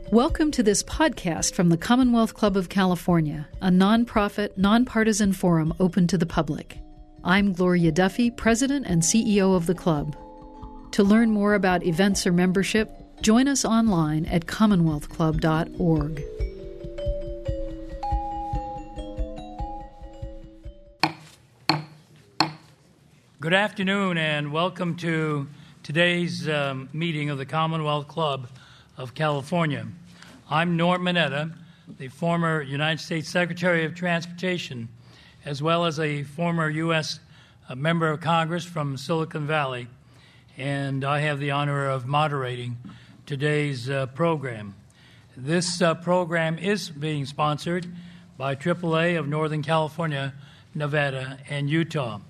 Welcome to this podcast from the Commonwealth Club of California, a nonprofit, nonpartisan forum open to the public. I'm Gloria Duffy, President and CEO of the club. To learn more about events or membership, join us online at commonwealthclub.org. Good afternoon and welcome to today's meeting of the Commonwealth Club of California. I'm Norm Mineta, the former United States Secretary of Transportation, as well as a former U.S. member of Congress from Silicon Valley, and I have the honor of moderating today's program. This program is being sponsored by AAA of Northern California, Nevada, and Utah.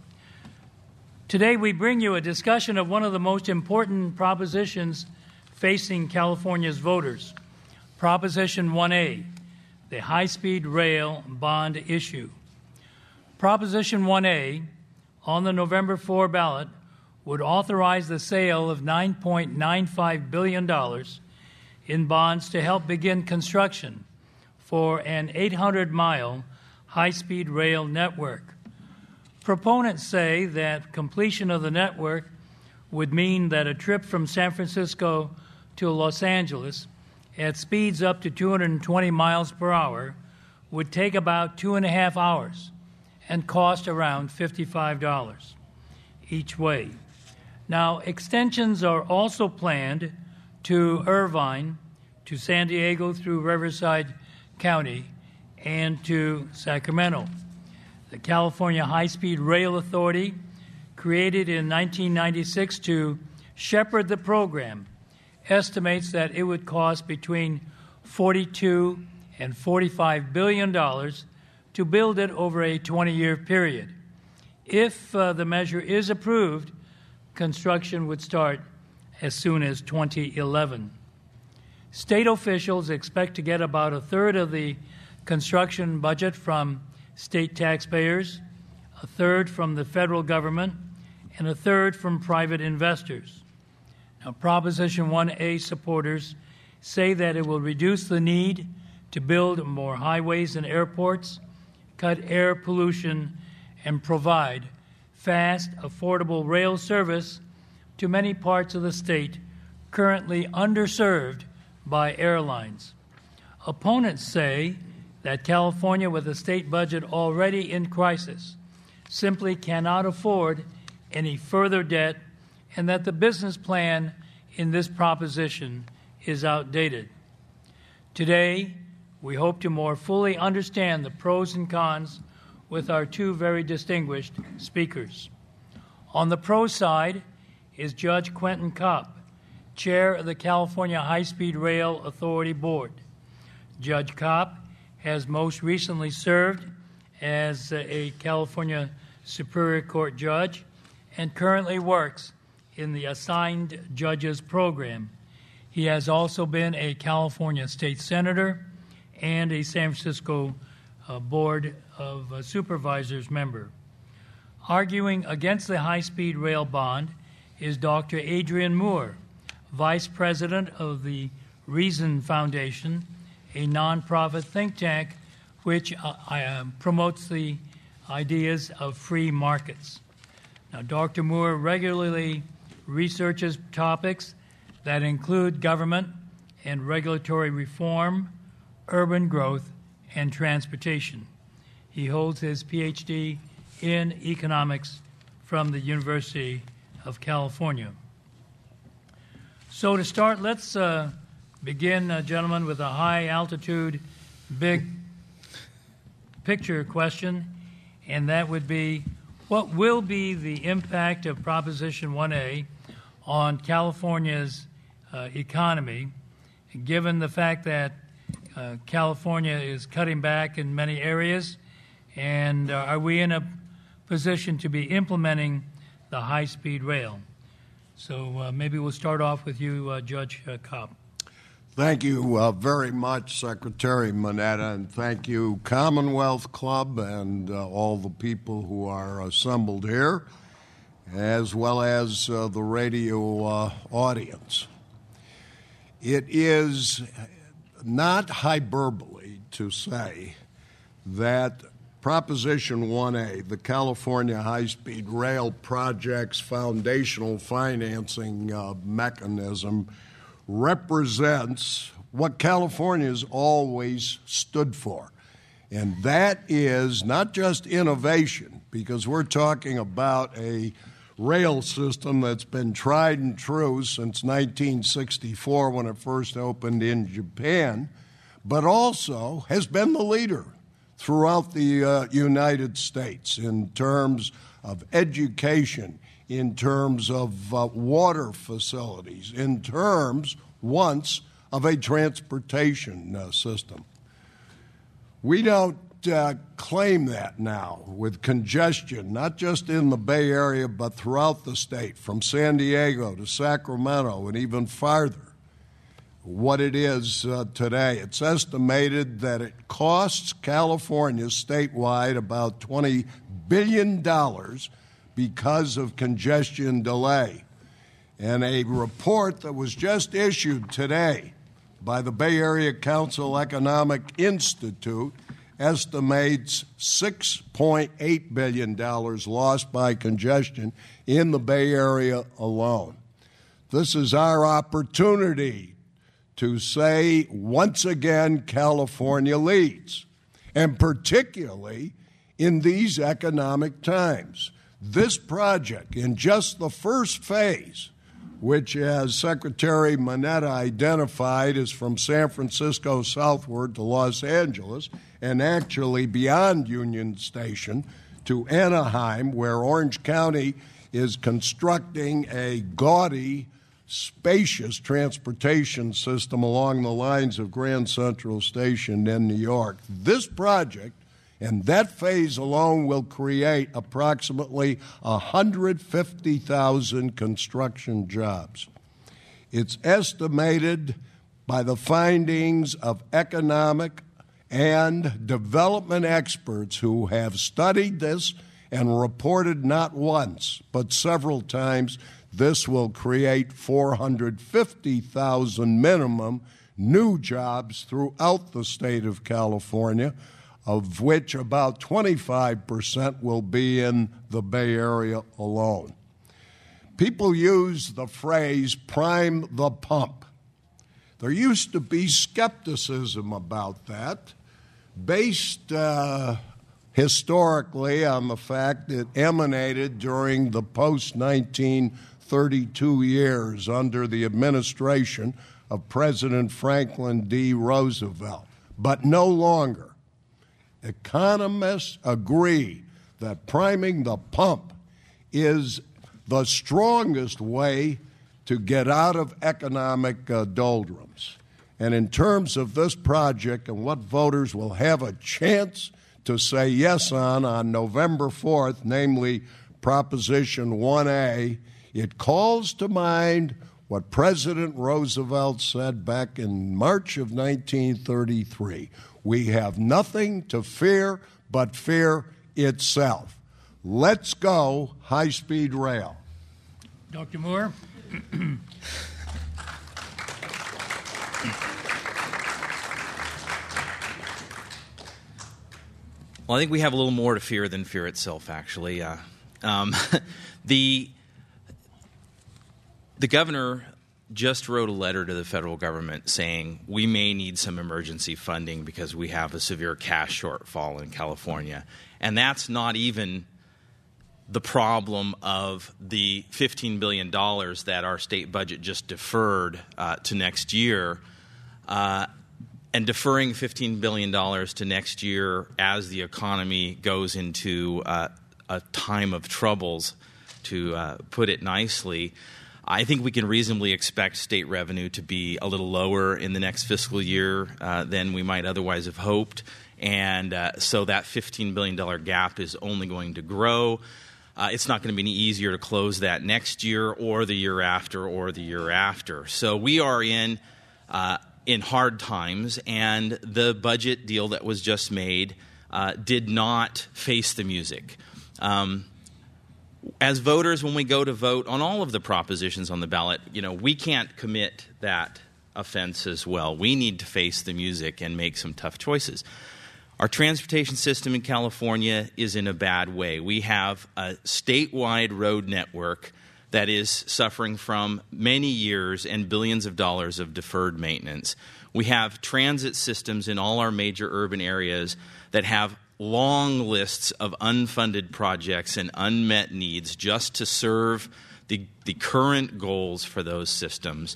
Today we bring you a discussion of one of the most important propositions facing California's voters, Proposition 1A, the high-speed rail bond issue. Proposition 1A, on the November 4 ballot, would authorize the sale of $9.95 billion in bonds to help begin construction for an 800-mile high-speed rail network. Proponents say that completion of the network would mean that a trip from San Francisco to Los Angeles at speeds up to 220 miles per hour would take about 2.5 hours and cost around $55 each way. Now, extensions are also planned to Irvine, to San Diego through Riverside County, and to Sacramento. The California High-Speed Rail Authority, created in 1996 to shepherd the program, estimates that it would cost between $42 and $45 billion to build it over a 20-year period. If the measure is approved, construction would start as soon as 2011. State officials expect to get about a third of the construction budget from state taxpayers, a third from the federal government, and a third from private investors. Now, Proposition 1A supporters say that it will reduce the need to build more highways and airports, cut air pollution, and provide fast, affordable rail service to many parts of the state currently underserved by airlines. Opponents say that California, with a state budget already in crisis, simply cannot afford any further debt, and that the business plan in this proposition is outdated. Today, we hope to more fully understand the pros and cons with our two very distinguished speakers. On the pro side is Judge Quentin Kopp, Chair of the California High-Speed Rail Authority Board. Judge Kopp has most recently served as a California Superior Court judge and currently works in the Assigned Judges Program. He has also been a California State Senator and a San Francisco Board of Supervisors member. Arguing against the high-speed rail bond is Dr. Adrian Moore, Vice President of the Reason Foundation, a nonprofit think tank which promotes the ideas of free markets. Now, Dr. Moore regularly researches topics that include government and regulatory reform, urban growth, and transportation. He holds his PhD in economics from the University of California. So to start, let's begin, gentlemen, with a high-altitude, big picture question, and that would be, what will be the impact of Proposition 1A on California's economy, given the fact that California is cutting back in many areas, and are we in a position to be implementing the high-speed rail? So maybe we'll start off with you, Judge Kopp. Thank you very much, Secretary Mineta, and thank you, Commonwealth Club, and all the people who are assembled here, as well as the radio audience. It is not hyperbole to say that Proposition 1A, the California High-Speed Rail Project's foundational financing mechanism, represents what California's always stood for. And that is not just innovation, because we're talking about a rail system that's been tried and true since 1964 when it first opened in Japan, but also has been the leader throughout the United States in terms of education, in terms of water facilities, in terms, once, of a transportation system. We don't claim that now with congestion, not just in the Bay Area, but throughout the state, from San Diego to Sacramento and even farther. What it is today. It's estimated that it costs California statewide about $20 billion because of congestion delay. And a report that was just issued today by the Bay Area Council Economic Institute estimates $6.8 billion lost by congestion in the Bay Area alone. This is our opportunity to say, once again, California leads, and particularly in these economic times. This project, in just the first phase, which, as Secretary Mineta identified, is from San Francisco southward to Los Angeles, and actually beyond Union Station to Anaheim, where Orange County is constructing a gaudy, spacious transportation system along the lines of Grand Central Station in New York. This project and that phase alone will create approximately 150,000 construction jobs. It's estimated by the findings of economic and development experts who have studied this and reported not once but several times this will create 450,000 minimum new jobs throughout the state of California, of which about 25% will be in the Bay Area alone. People use the phrase prime the pump. There used to be skepticism about that, based historically on the fact it emanated during the post-1932 years under the administration of President Franklin D. Roosevelt, but no longer. Economists agree that priming the pump is the strongest way to get out of economic doldrums. And in terms of this project and what voters will have a chance to say yes on November 4th, namely Proposition 1A, it calls to mind what President Roosevelt said back in March of 1933. We have nothing to fear but fear itself. Let's go high-speed rail. Dr. Moore? Well, I think we have a little more to fear than fear itself, actually. The governor just wrote a letter to the federal government saying we may need some emergency funding because we have a severe cash shortfall in California. And that's not even the problem of the $15 billion that our state budget just deferred to next year. And deferring $15 billion to next year as the economy goes into a time of troubles, to put it nicely, I think we can reasonably expect state revenue to be a little lower in the next fiscal year than we might otherwise have hoped. And so that $15 billion gap is only going to grow. It's not going to be any easier to close that next year or the year after or the year after. So we are in hard times, and the budget deal that was just made did not face the music. As voters, when we go to vote on all of the propositions on the ballot, we can't commit that offense as well. We need to face the music and make some tough choices. Our transportation system in California is in a bad way. We have a statewide road network that is suffering from many years and billions of dollars of deferred maintenance. We have transit systems in all our major urban areas that have long lists of unfunded projects and unmet needs just to serve the current goals for those systems.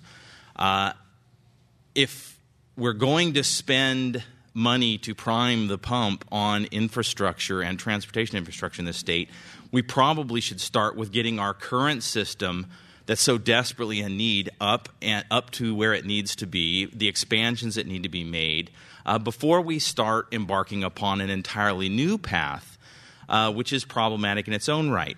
If we're going to spend money to prime the pump on infrastructure and transportation infrastructure in the state, we probably should start with getting our current system that's so desperately in need up to where it needs to be, the expansions that need to be made, before we start embarking upon an entirely new path, which is problematic in its own right.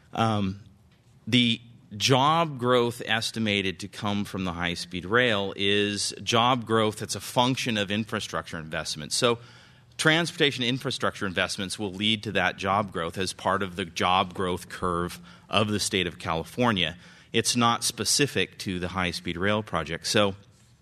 The job growth estimated to come from the high-speed rail is job growth that's a function of infrastructure investments. So transportation infrastructure investments will lead to that job growth as part of the job growth curve of the state of California. It's not specific to the high-speed rail project. So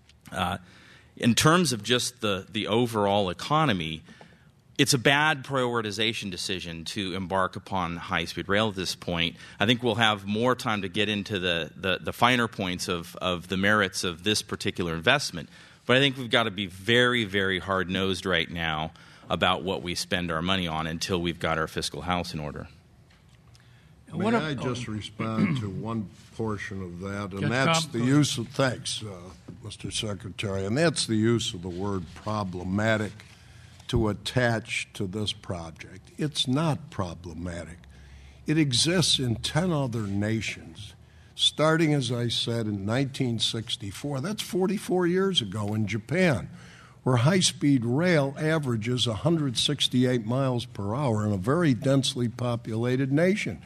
in terms of just the overall economy, it's a bad prioritization decision to embark upon high-speed rail at this point. I think we'll have more time to get into the finer points of the merits of this particular investment. But I think we've got to be very, very hard-nosed right now about what we spend our money on until we've got our fiscal house in order. May I just respond to one portion of that, and that's the use of, thanks, Mr. Secretary, and that's the use of the word problematic to attach to this project. It's not problematic. It exists in 10 other nations, starting, as I said, in 1964. That's 44 years ago in Japan, where high-speed rail averages 168 miles per hour in a very densely populated nation.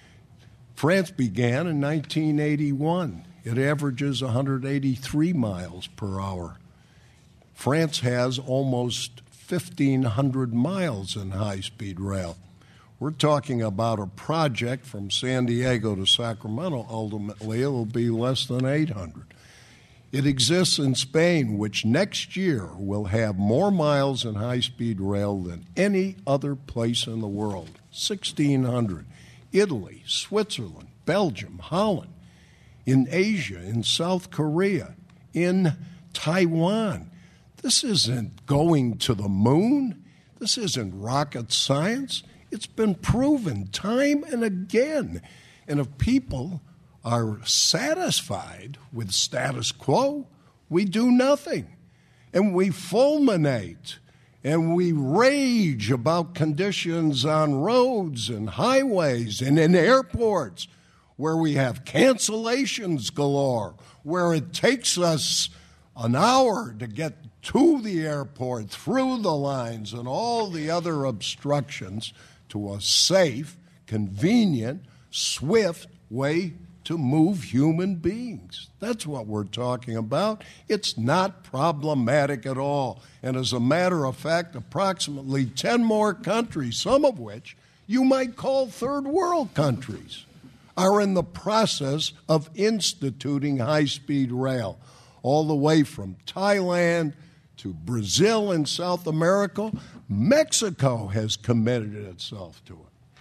France began in 1981. It averages 183 miles per hour. France has almost 1,500 miles in high-speed rail. We're talking about a project from San Diego to Sacramento. Ultimately, it will be less than 800. It exists in Spain, which next year will have more miles in high-speed rail than any other place in the world, 1,600. Italy, Switzerland, Belgium, Holland, in Asia, in South Korea, in Taiwan. This isn't going to the moon. This isn't rocket science. It's been proven time and again. And if people are satisfied with status quo, we do nothing. And we fulminate and we rage about conditions on roads and highways and in airports where we have cancellations galore, where it takes us an hour to get to the airport, through the lines, and all the other obstructions to a safe, convenient, swift way to move human beings. That's what we're talking about. It's not problematic at all. And as a matter of fact, approximately 10 more countries, some of which you might call third world countries, are in the process of instituting high-speed rail, all the way from Thailand to Brazil in South America. Mexico has committed itself to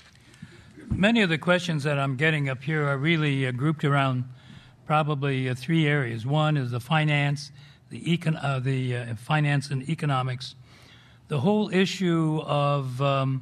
it. Many of the questions that I'm getting up here are really grouped around probably three areas. One is the finance, the finance and economics. The whole issue of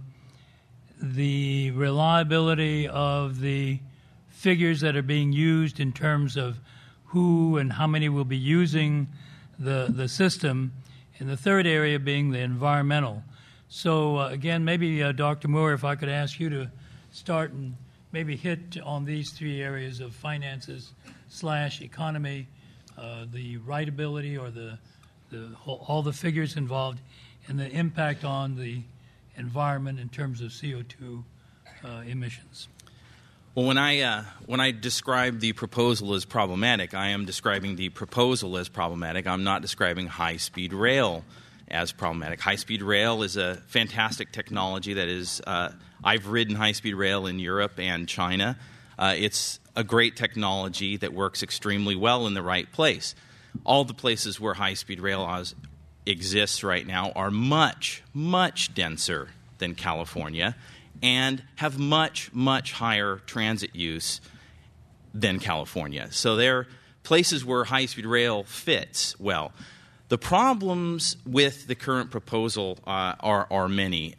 the reliability of the figures that are being used in terms of who and how many will be using the system, and the third area being the environmental. So again, maybe Dr. Moore, if I could ask you to start and maybe hit on these three areas of finances / economy, the writability or all the figures involved, and the impact on the environment in terms of CO2 emissions. Well, when I describe the proposal as problematic, I am describing the proposal as problematic. I'm not describing high-speed rail as problematic. High-speed rail is a fantastic technology that is I've ridden high-speed rail in Europe and China. It's a great technology that works extremely well in the right place. all the places where high-speed rail exists right now are much, much denser than California and have much, much higher transit use than California. So they're places where high-speed rail fits well. The problems with the current proposal are many.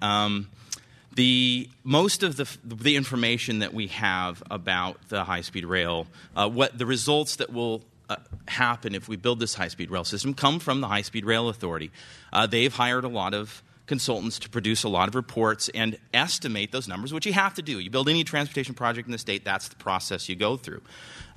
Most of the information that we have about the high-speed rail, what the results that will happen if we build this high-speed rail system come from the High-Speed Rail Authority. They've hired a lot of consultants to produce a lot of reports and estimate those numbers, which you have to do. You build any transportation project in the state, that's the process you go through.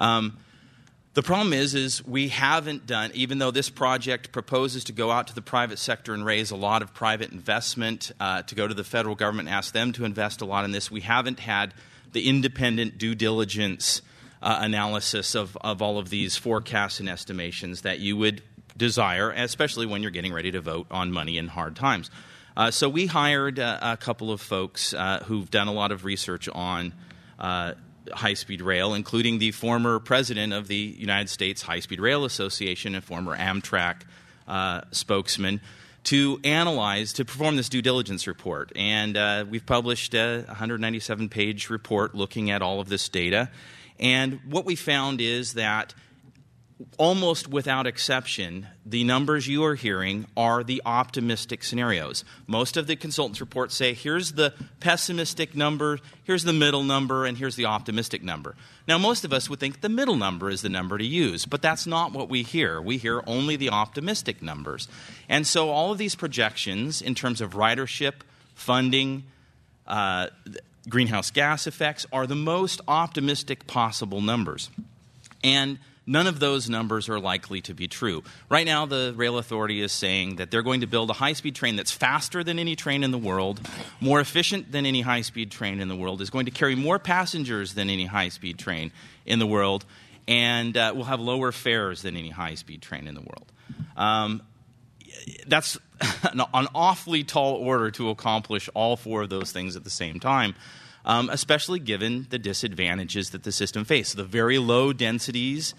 The problem is we haven't done, even though this project proposes to go out to the private sector and raise a lot of private investment, to go to the federal government and ask them to invest a lot in this, we haven't had the independent due diligence analysis of all of these forecasts and estimations that you would desire, especially when you're getting ready to vote on money in hard times. So we hired a couple of folks who've done a lot of research on high-speed rail, including the former president of the United States High-Speed Rail Association and former Amtrak spokesman, to perform this due diligence report. And we've published a 197-page report looking at all of this data. And what we found is that almost without exception, the numbers you are hearing are the optimistic scenarios. Most of the consultants' reports say, here's the pessimistic number, here's the middle number, and here's the optimistic number. Now, most of us would think the middle number is the number to use, but that's not what we hear. We hear only the optimistic numbers. And so all of these projections in terms of ridership, funding, greenhouse gas effects are the most optimistic possible numbers. And none of those numbers are likely to be true. Right now, the Rail Authority is saying that they're going to build a high-speed train that's faster than any train in the world, more efficient than any high-speed train in the world, is going to carry more passengers than any high-speed train in the world, and will have lower fares than any high-speed train in the world. That's an awfully tall order to accomplish all four of those things at the same time, especially given the disadvantages that the system faces. The very low densities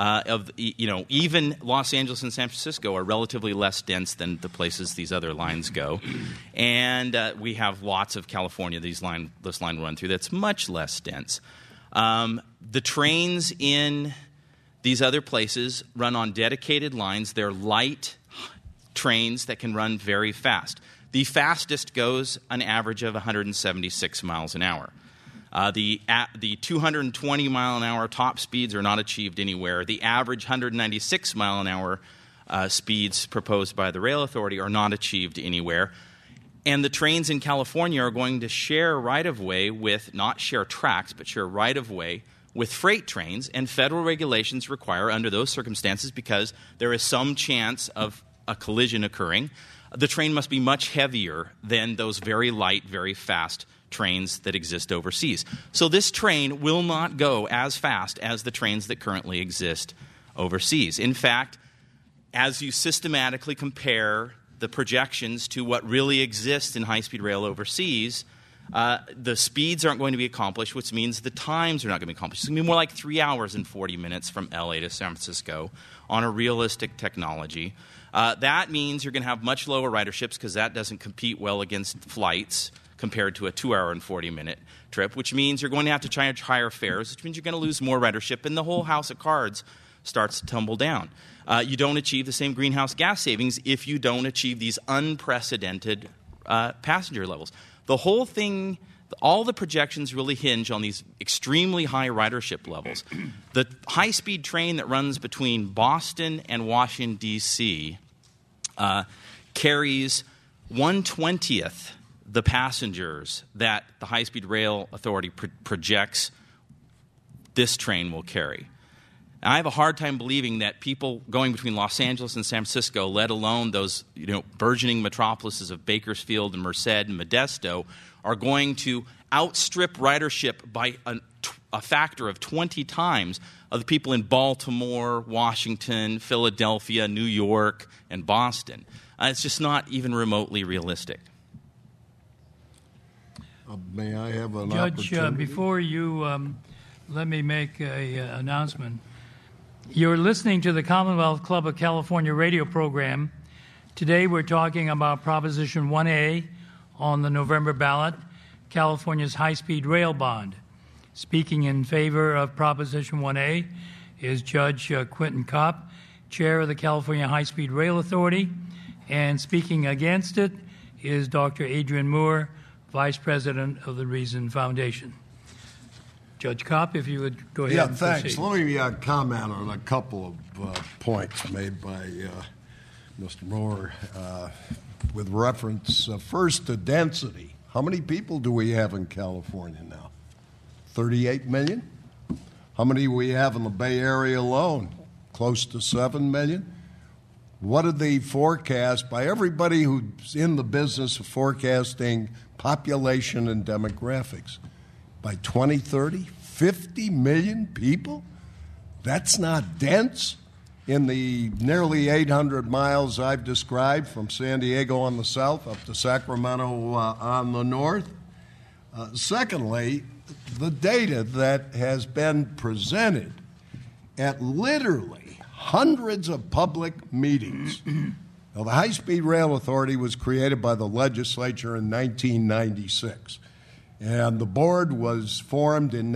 even Los Angeles and San Francisco are relatively less dense than the places these other lines go. And we have lots of California this line run through that's much less dense. The trains in these other places run on dedicated lines. They're light trains that can run very fast. The fastest goes an average of 176 miles an hour. The 220-mile-an-hour top speeds are not achieved anywhere. The average 196-mile-an-hour speeds proposed by the Rail Authority are not achieved anywhere. And the trains in California are going to share right-of-way with, not share tracks, but share right-of-way with freight trains. And federal regulations require, under those circumstances, because there is some chance of a collision occurring, the train must be much heavier than those very light, very fast trains that exist overseas. So this train will not go as fast as the trains that currently exist overseas. In fact, as you systematically compare the projections to what really exists in high-speed rail overseas, the speeds aren't going to be accomplished, which means the times are not going to be accomplished. It's going to be more like 3 hours and 40 minutes from LA to San Francisco on a realistic technology. That means you're going to have much lower riderships because that doesn't compete well against flights compared to a 2-hour and 40-minute trip, which means you're going to have to charge higher fares, which means you're going to lose more ridership, and the whole house of cards starts to tumble down. You don't achieve the same greenhouse gas savings if you don't achieve these unprecedented passenger levels. The whole thing, all the projections really hinge on these extremely high ridership levels. The high-speed train that runs between Boston and Washington, D.C. Carries 1/20th the passengers that the High-Speed Rail Authority projects this train will carry. Now, I have a hard time believing that people going between Los Angeles and San Francisco, let alone those burgeoning metropolises of Bakersfield and Merced and Modesto, are going to outstrip ridership by a factor of 20 times of the people in Baltimore, Washington, Philadelphia, New York, and Boston. It's just not even remotely realistic. May I have an Judge, opportunity? before you let me make an announcement. You're listening to the Commonwealth Club of California radio program. Today we're talking about Proposition 1A on the November ballot, California's high-speed rail bond. Speaking in favor of Proposition 1A is Judge Quentin Kopp, Chair of the California High-Speed Rail Authority, and speaking against it is Dr. Adrian Moore, Vice President of the Reason Foundation. Judge Kopp, if you would go ahead and thanks. proceed. Let me comment on a couple of points made by Mr. Moore with reference first to density. How many people do we have in California now? 38 million? How many do we have in the Bay Area alone? Close to 7 million? What are the forecasts by everybody who's in the business of forecasting population and demographics? By 2030, 50 million people? That's not dense in the nearly 800 miles I've described from San Diego on the south up to Sacramento on the north. Secondly, the data that has been presented at literally hundreds of public meetings. Now, the High-Speed Rail Authority was created by the legislature in 1996, and the board was formed in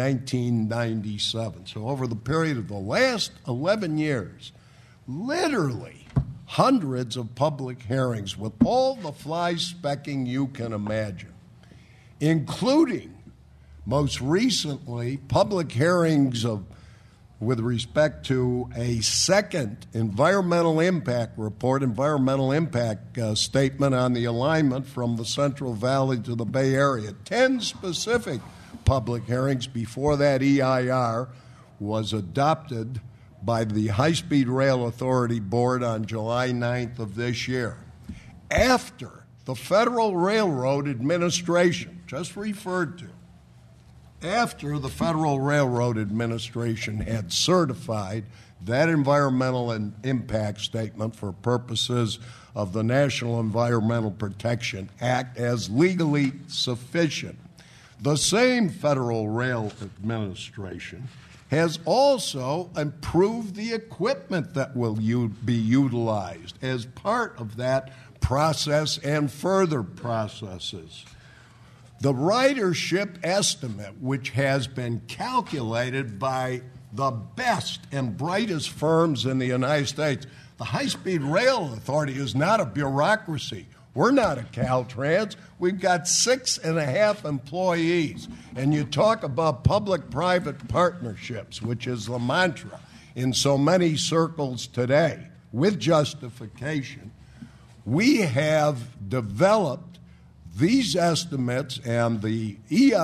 1997. So over the period of the last 11 years, literally hundreds of public hearings with all the fly-specking you can imagine, including, most recently, public hearings with respect to a second environmental impact report, environmental impact statement on the alignment from the Central Valley to the Bay Area. 10 specific public hearings before that EIR was adopted by the High-Speed Rail Authority Board on July 9th of this year. After the Federal Railroad Administration, just referred to, after the Federal Railroad Administration had certified that environmental impact statement for purposes of the National Environmental Protection Act as legally sufficient, the same Federal Rail Administration has also improved the equipment that will be utilized as part of that process and further processes. The ridership estimate, which has been calculated by the best and brightest firms in the United States, the High-Speed Rail Authority is not a bureaucracy. We're not a Caltrans. We've got 6.5 employees. And you talk about public-private partnerships, which is the mantra in so many circles today, with justification. We have developed these estimates and the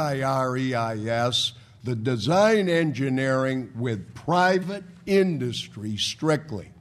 EIR-EIS, the design engineering with private industry strictly.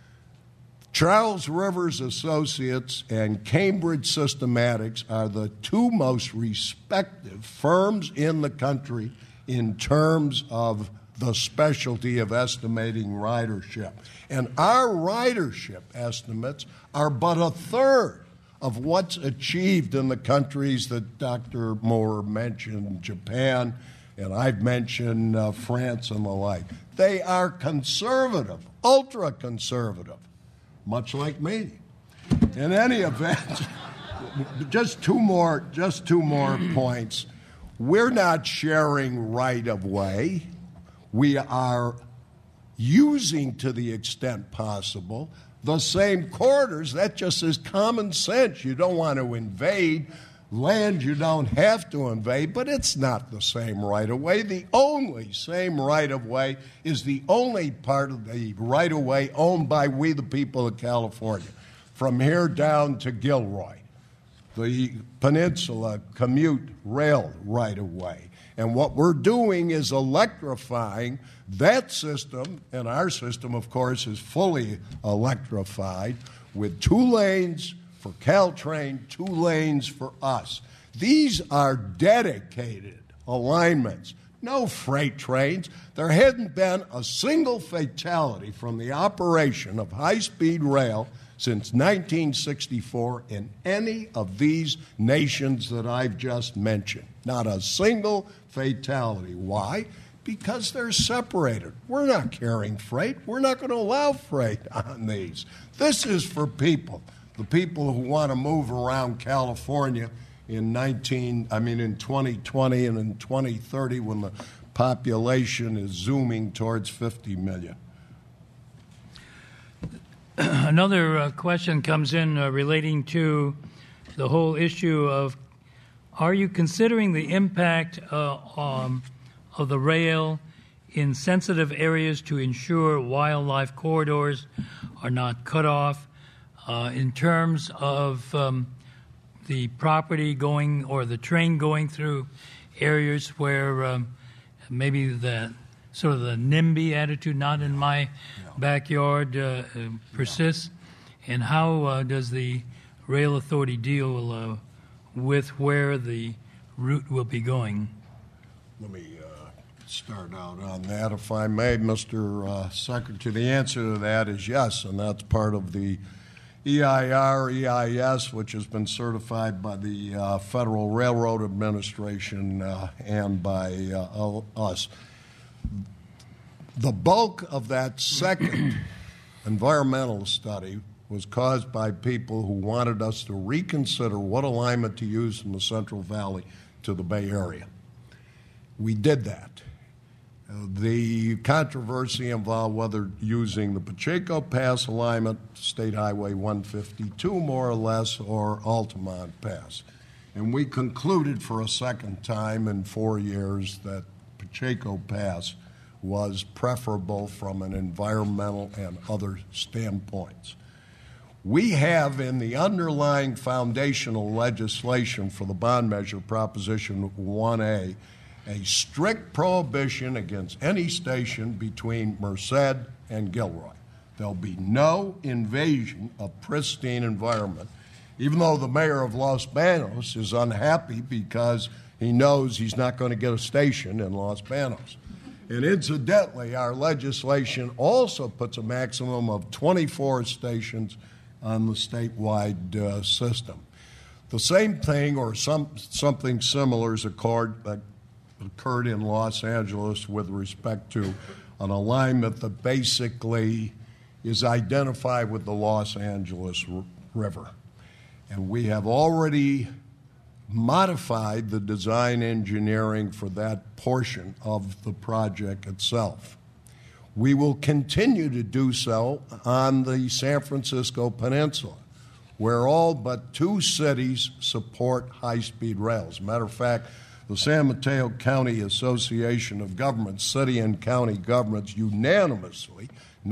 Charles Rivers Associates and Cambridge Systematics are the two most respected firms in the country in terms of the specialty of estimating ridership. And our ridership estimates are but a third of what's achieved in the countries that Dr. Moore mentioned, Japan, and I've mentioned France and the like. They are conservative, ultra-conservative, much like me. In any event, just two more points. We're not sharing right-of-way. We are using, to the extent possible, the same corridors. That just is common sense. You don't want to invade land you don't have to invade, but it's not the same right-of-way. The only same right-of-way is the only part of the right-of-way owned by we, the people of California, from here down to Gilroy, the Peninsula Commute Rail right-of-way. And what we're doing is electrifying that system, and our system, of course, is fully electrified with 2 lanes for Caltrain, 2 lanes for us. These are dedicated alignments, no freight trains. There hadn't been a single fatality from the operation of high-speed rail since 1964 in any of these nations that I've just mentioned. Not a single fatality. Why? because they're separated. We're not carrying freight. We're not going to allow freight on these. This is for people, the people who want to move around California in 2020 and in 2030 when the population is zooming towards 50 million. Another question comes in relating to the whole issue of, are you considering the impact of the rail in sensitive areas to ensure wildlife corridors are not cut off in terms of the property going or the train going through areas where maybe the sort of the NIMBY attitude, not in my backyard, persists? And how does the rail authority deal with where the route will be going? Let me start out on that, if I may, Mr. Secretary. The answer to that is yes, and that's part of the EIS, which has been certified by the Federal Railroad Administration and by us. The bulk of that second environmental study was caused by people who wanted us to reconsider what alignment to use from the Central Valley to the Bay Area. We did that. The controversy involved whether using the Pacheco Pass alignment, State Highway 152 more or less, or Altamont Pass. And we concluded for a second time in 4 years that Pacheco Pass was preferable from an environmental and other standpoints. We have in the underlying foundational legislation for the bond measure, Proposition 1A, a strict prohibition against any station between Merced and Gilroy. There'll be no invasion of pristine environment, even though the mayor of Los Banos is unhappy because he knows he's not going to get a station in Los Banos. And incidentally, our legislation also puts a maximum of 24 stations on the statewide system. The same thing or something similar is occurred in Los Angeles with respect to an alignment that basically is identified with the Los Angeles River. And we have already modified the design engineering for that portion of the project itself. We will continue to do so on the San Francisco Peninsula, where all but 2 cities support high-speed rail. As a matter of fact, the San Mateo County Association of Governments, city and county governments, unanimously,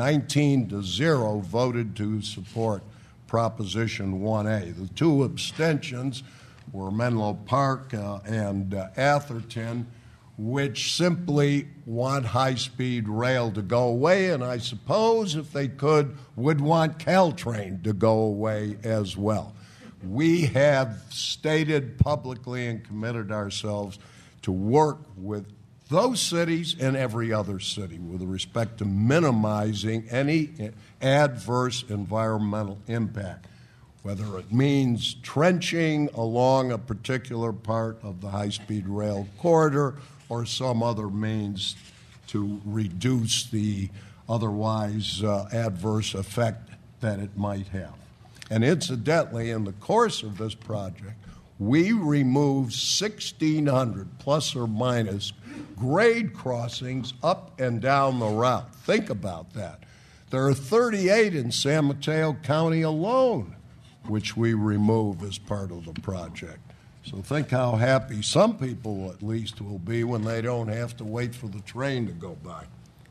19-0, voted to support Proposition 1A. The 2 abstentions were Menlo Park and Atherton, which simply want high-speed rail to go away, and I suppose, if they could, would want Caltrain to go away as well. We have stated publicly and committed ourselves to work with those cities and every other city with respect to minimizing any adverse environmental impact, whether it means trenching along a particular part of the high-speed rail corridor or some other means to reduce the otherwise adverse effect that it might have. And incidentally, in the course of this project, we removed 1,600 plus or minus grade crossings up and down the route. Think about that. There are 38 in San Mateo County alone, which we remove as part of the project. So think how happy some people at least will be when they don't have to wait for the train to go by.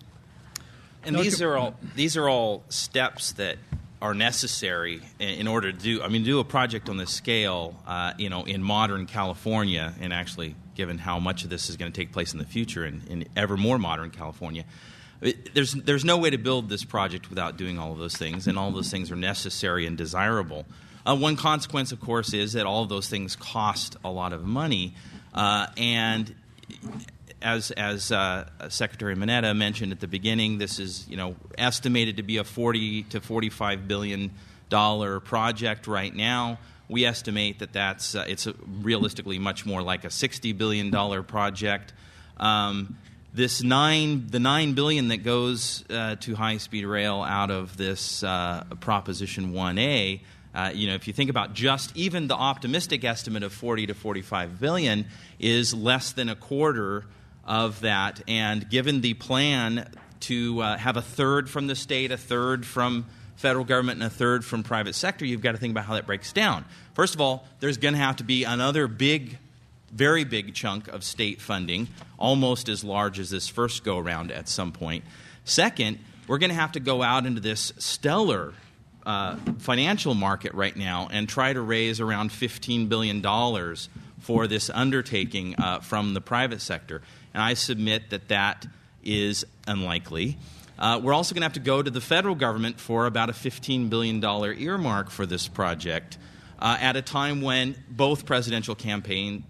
And these are all steps that are necessary in order to do a project on this scale, in modern California, and actually given how much of this is going to take place in the future in ever more modern California. There's no way to build this project without doing all of those things, and all of those things are necessary and desirable. One consequence, of course, is that all of those things cost a lot of money, and as Secretary Mineta mentioned at the beginning, this is estimated to be a $40 to $45 billion project right now. We estimate it's realistically much more like a $60 billion project. the $9 billion that goes to high-speed rail out of this Proposition 1A, if you think about just even the optimistic estimate of 40 to 45 billion is less than a quarter of that. And given the plan to have a third from the state, a third from federal government, and a third from private sector, you've got to think about how that breaks down. First of all, there's going to have to be another very big chunk of state funding, almost as large as this first go-around at some point. Second, we're going to have to go out into this stellar financial market right now and try to raise around $15 billion for this undertaking from the private sector. And I submit that is unlikely. We're also going to have to go to the federal government for about a $15 billion earmark for this project at a time when both presidential candidates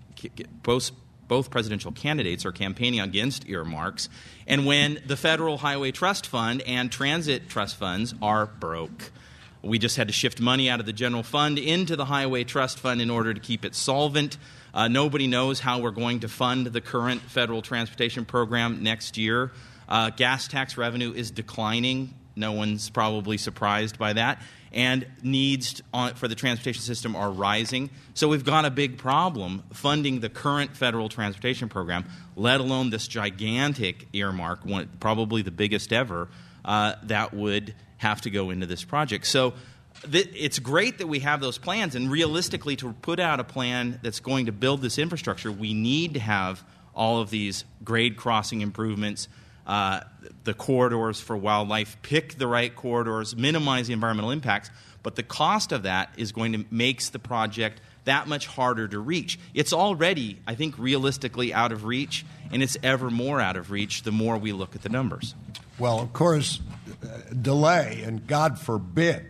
are campaigning against earmarks, and when the Federal Highway Trust Fund and Transit Trust Funds are broke. We just had to shift money out of the general fund into the Highway Trust Fund in order to keep it solvent. Nobody knows how we're going to fund the current federal transportation program next year. Gas tax revenue is declining. No one's probably surprised by that. And needs for the transportation system are rising. So we've got a big problem funding the current federal transportation program, let alone this gigantic earmark, probably the biggest ever, that would have to go into this project. So it's great that we have those plans, and realistically, to put out a plan that's going to build this infrastructure, we need to have all of these grade crossing improvements, the corridors for wildlife, pick the right corridors, minimize the environmental impacts, but the cost of that is going to makes the project that much harder to reach. It's already, I think, realistically out of reach, and it's ever more out of reach the more we look at the numbers. Well, of course, delay, and God forbid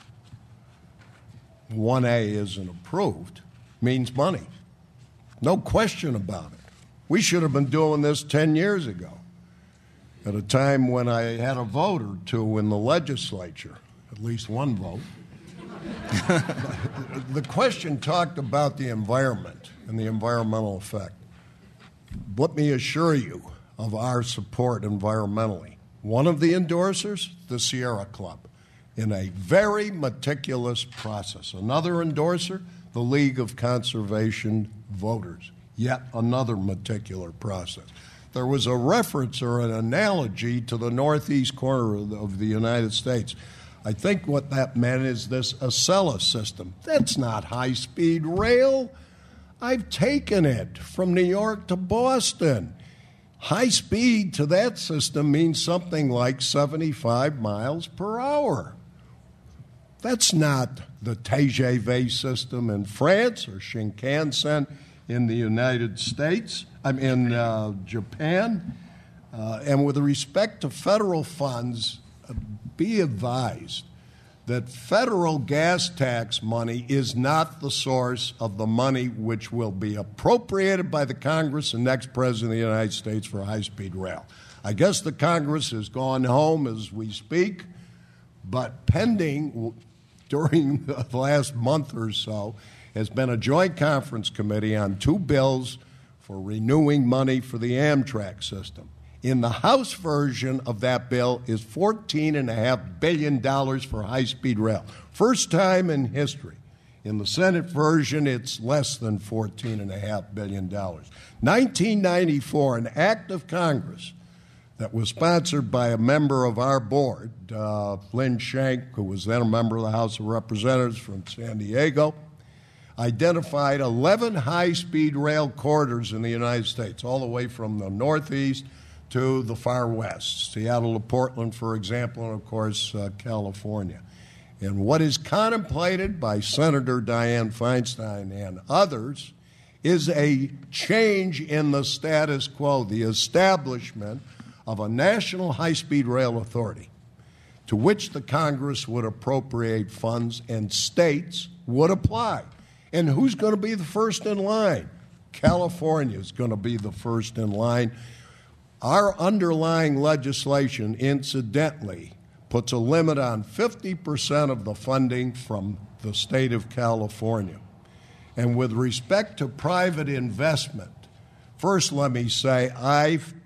1A isn't approved, means money. No question about it. We should have been doing this 10 years ago, at a time when I had a vote or two in the legislature, at least one vote. The question talked about the environment and the environmental effect. Let me assure you of our support environmentally. One of the endorsers, the Sierra Club, in a very meticulous process. Another endorser, the League of Conservation Voters, yet another meticulous process. There was a reference or an analogy to the northeast corner of the United States. I think what that meant is this Acela system. That's not high-speed rail. I've taken it from New York to Boston. High speed to that system means something like 75 miles per hour. That's not the TGV system in France or Shinkansen in the United States. In Japan. And with respect to federal funds, be advised that federal gas tax money is not the source of the money which will be appropriated by the Congress and next President of the United States for high-speed rail. I guess the Congress has gone home as we speak, but pending during the last month or so has been a joint conference committee on two bills for renewing money for the Amtrak system. In the House version of that bill is $14.5 billion for high-speed rail. First time in history. In the Senate version, it's less than $14.5 billion. 1994, an act of Congress that was sponsored by a member of our board, Lynn Shank, who was then a member of the House of Representatives from San Diego, identified 11 high-speed rail corridors in the United States, all the way from the Northeast to the far west, Seattle to Portland, for example, and, of course, California. And what is contemplated by Senator Dianne Feinstein and others is a change in the status quo, the establishment of a national high-speed rail authority to which the Congress would appropriate funds and states would apply. And who's going to be the first in line? California is going to be the first in line. Our underlying legislation, incidentally, puts a limit on 50% of the funding from the state of California. And with respect to private investment, first let me say I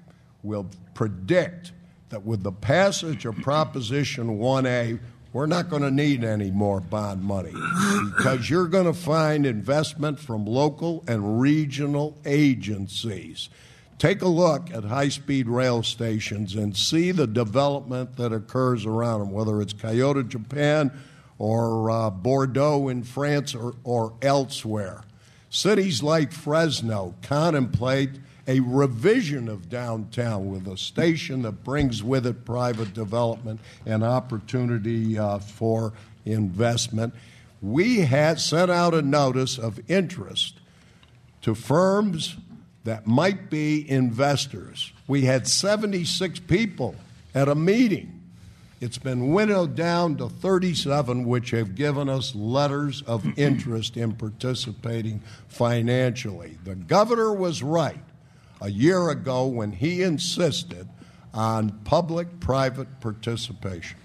will predict that with the passage of Proposition 1A, we're not going to need any more bond money because you're going to find investment from local and regional agencies. Take a look at high-speed rail stations and see the development that occurs around them, whether it's Kyoto, Japan, or Bordeaux in France or elsewhere. Cities like Fresno contemplate a revision of downtown with a station that brings with it private development and opportunity for investment. We had sent out a notice of interest to firms that might be investors. We had 76 people at a meeting. It's been winnowed down to 37, which have given us letters of interest in participating financially. The governor was right a year ago when he insisted on public-private participation.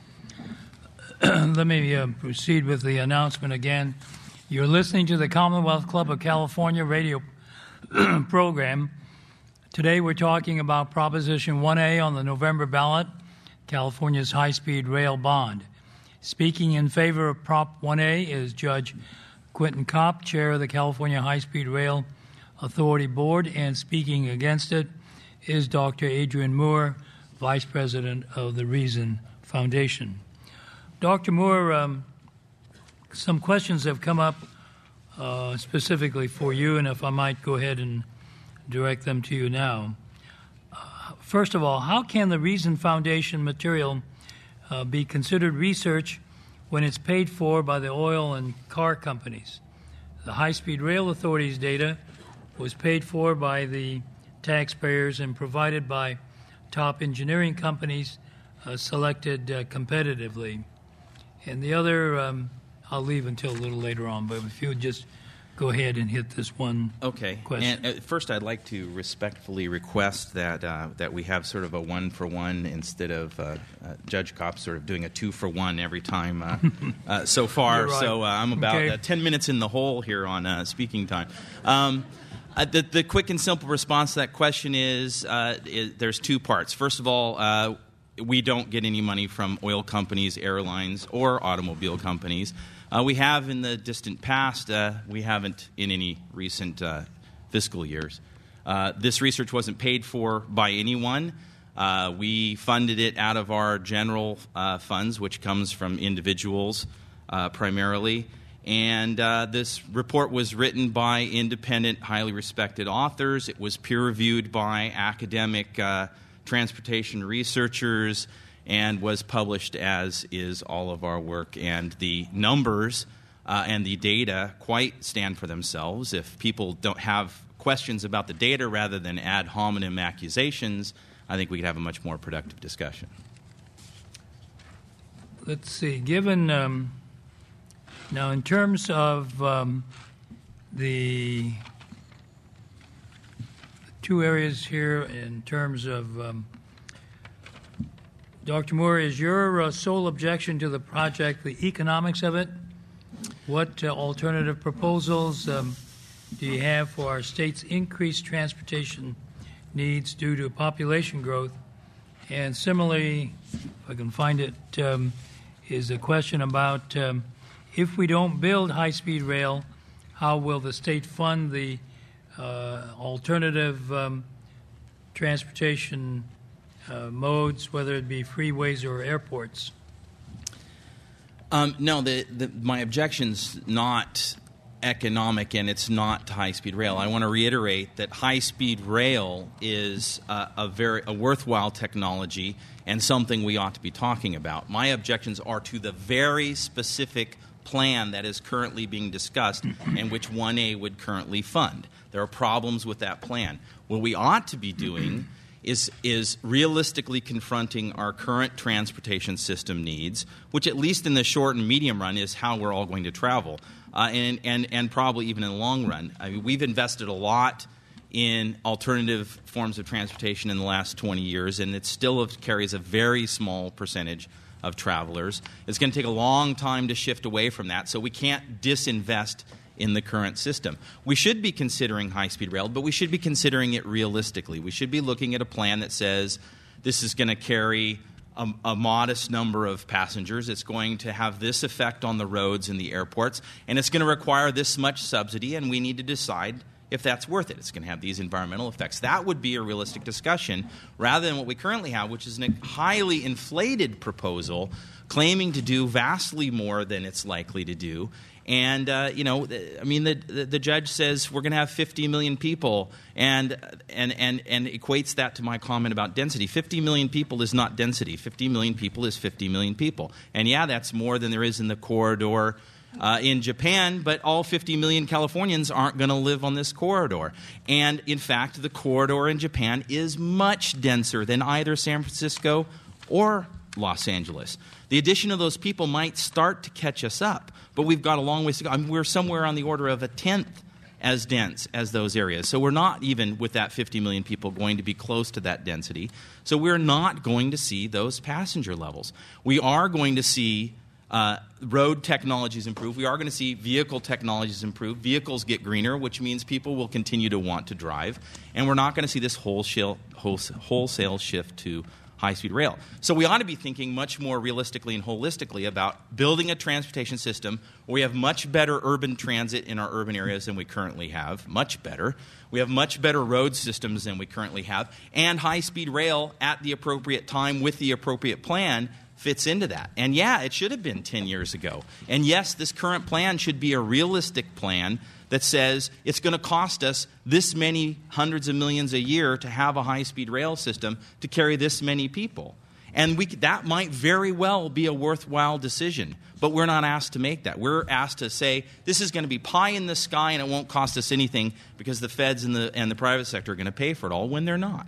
Let me proceed with the announcement again. You're listening to the Commonwealth Club of California radio program. Today we're talking about Proposition 1A on the November ballot, California's high-speed rail bond. Speaking in favor of Prop 1A is Judge Quentin Kopp, chair of the California High-Speed Rail Authority Board, and speaking against it is Dr. Adrian Moore, vice president of the Reason Foundation. Dr. Moore, some questions have come up specifically for you, and if I might go ahead and direct them to you now. First of all, how can the Reason Foundation material be considered research when it's paid for by the oil and car companies? The High-Speed Rail Authority's data was paid for by the taxpayers and provided by top engineering companies selected competitively. And the other, I'll leave until a little later on, but if you would just go ahead and hit this one question. And first, I'd like to respectfully request that we have sort of a 1-for-1 instead of Judge Kopp sort of doing a 2-for-1 every time so far. Right. So I'm about 10 minutes in the hole here on speaking time. The quick and simple response to that question is there's two parts. First of all, we don't get any money from oil companies, airlines, or automobile companies. We have in the distant past. We haven't in any recent fiscal years. This research wasn't paid for by anyone. We funded it out of our general funds, which comes from individuals primarily. And this report was written by independent, highly respected authors. It was peer-reviewed by academic transportation researchers and was published, as is all of our work. And the numbers and the data quite stand for themselves. If people don't have questions about the data rather than ad hominem accusations, I think we could have a much more productive discussion. Let's see. Given now, in terms of the two areas here, in terms of Dr. Moore, is your sole objection to the project the economics of it? What alternative proposals do you have for our state's increased transportation needs due to population growth? And similarly, if I can find it, is a question about if we don't build high-speed rail, how will the state fund the alternative transportation modes, whether it be freeways or airports? No, my objection's not economic, and it's not high-speed rail. I want to reiterate that high-speed rail is a worthwhile technology and something we ought to be talking about. My objections are to the very specific plan that is currently being discussed and which 1A would currently fund. There are problems with that plan. What we ought to be doing is realistically confronting our current transportation system needs, which at least in the short and medium run is how we're all going to travel, and probably even in the long run. I mean, we've invested a lot in alternative forms of transportation in the last 20 years, and it still carries a very small percentage of travelers. It's going to take a long time to shift away from that, so we can't disinvest in the current system. We should be considering high-speed rail, but we should be considering it realistically. We should be looking at a plan that says this is going to carry a modest number of passengers. It's going to have this effect on the roads and the airports, and it's going to require this much subsidy, and we need to decide if that's worth it. It's going to have these environmental effects. That would be a realistic discussion rather than what we currently have, which is a highly inflated proposal claiming to do vastly more than it's likely to do. And, the judge says we're going to have 50 million people and equates that to my comment about density. 50 million people is not density. 50 million people is 50 million people. And, yeah, that's more than there is in the corridor in Japan, but all 50 million Californians aren't going to live on this corridor. And, in fact, the corridor in Japan is much denser than either San Francisco or Los Angeles. The addition of those people might start to catch us up, but we've got a long ways to go. We're somewhere on the order of a tenth as dense as those areas. So we're not even, with that 50 million people, going to be close to that density. So we're not going to see those passenger levels. We are going to see road technologies improve. We are going to see vehicle technologies improve. Vehicles get greener, which means people will continue to want to drive. And we're not going to see this wholesale shift to high-speed rail. So we ought to be thinking much more realistically and holistically about building a transportation system where we have much better urban transit in our urban areas than we currently have, much better. We have much better road systems than we currently have, and high-speed rail at the appropriate time with the appropriate plan fits into that. And yeah, it should have been 10 years ago. And yes, this current plan should be a realistic plan that says it's going to cost us this many hundreds of millions a year to have a high-speed rail system to carry this many people. And that might very well be a worthwhile decision, but we're not asked to make that. We're asked to say this is going to be pie in the sky and it won't cost us anything because the feds and the private sector are going to pay for it all when they're not.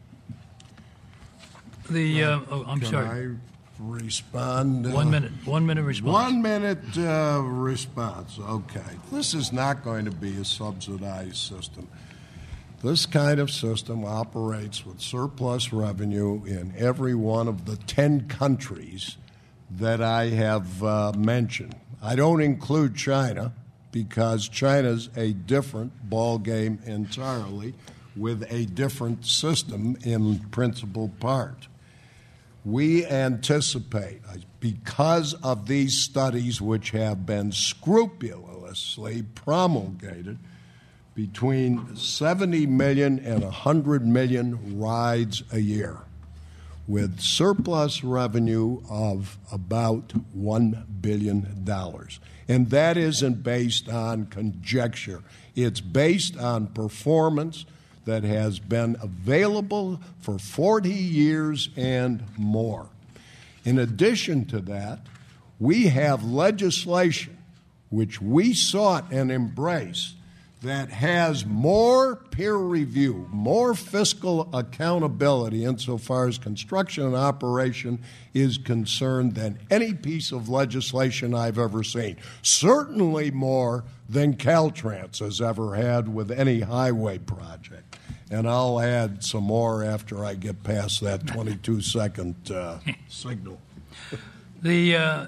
I'm sorry. I respond? 1 minute. 1 minute response. 1 minute response. Okay. This is not going to be a subsidized system. This kind of system operates with surplus revenue in every one of the 10 countries that I have mentioned. I don't include China because China's a different ballgame entirely with a different system in principal part. We anticipate, because of these studies which have been scrupulously promulgated, between 70 million and 100 million rides a year, with surplus revenue of about $1 billion. And that isn't based on conjecture. It's based on performance that has been available for 40 years and more. In addition to that, we have legislation which we sought and embraced that has more peer review, more fiscal accountability insofar as construction and operation is concerned than any piece of legislation I've ever seen. Certainly more than Caltrans has ever had with any highway project. And I'll add some more after I get past that 22-second signal. The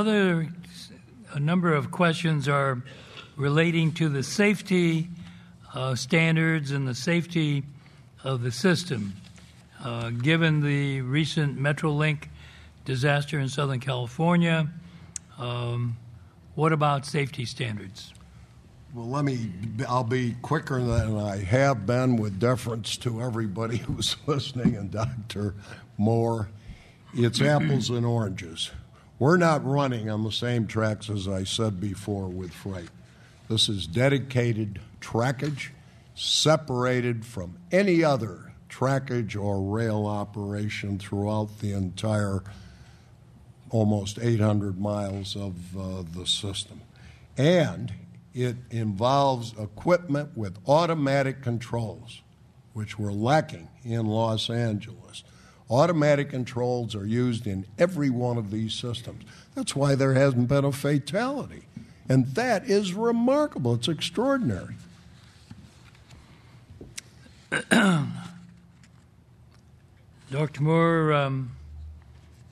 a number of questions are relating to the safety standards and the safety of the system. Given the recent Metrolink disaster in Southern California, what about safety standards? Well, I'll be quicker than I have been with deference to everybody who's listening and Dr. Moore. It's apples and oranges. We're not running on the same tracks as I said before with freight. This is dedicated trackage, separated from any other trackage or rail operation throughout the entire almost 800 miles of the system. And it involves equipment with automatic controls, which we're lacking in Los Angeles. Automatic controls are used in every one of these systems. That's why there hasn't been a fatality. And that is remarkable. It's extraordinary. Dr. Moore,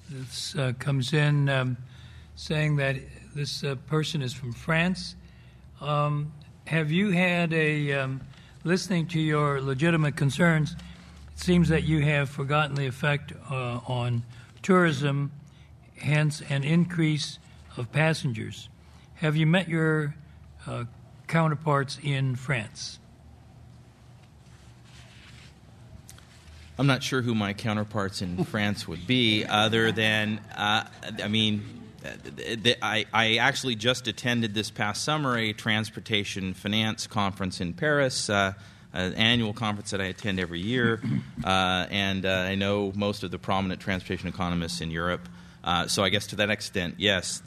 this comes in saying that this person is from France. have you had listening to your legitimate concerns, it seems that you have forgotten the effect on tourism, hence an increase of passengers. Have you met your counterparts in France? I'm not sure who my counterparts in France would be, other than, I actually just attended this past summer a transportation finance conference in Paris, an annual conference that I attend every year, and I know most of the prominent transportation economists in Europe. So I guess to that extent, yes.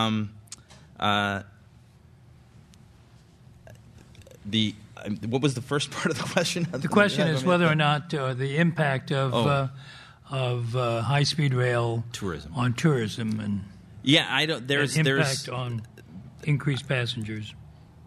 What was the first part of the question? The question is whether or not the impact of high-speed rail tourism on tourism and there's impact on increased passengers.